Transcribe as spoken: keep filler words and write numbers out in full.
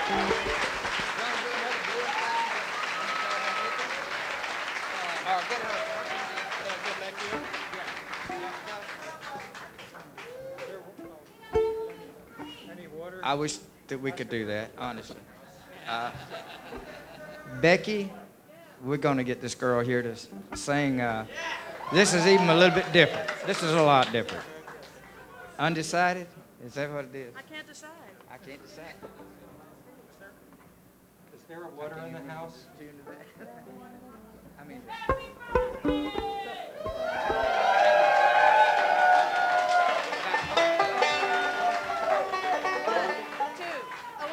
I wish that we could do that, honestly. Uh, Becky, we're going to get this girl here to s- sing. Uh, this is even a little bit different. This is a lot different. Undecided? Is that what it is? I can't decide. I can't decide. Is there a water in the house? I mean,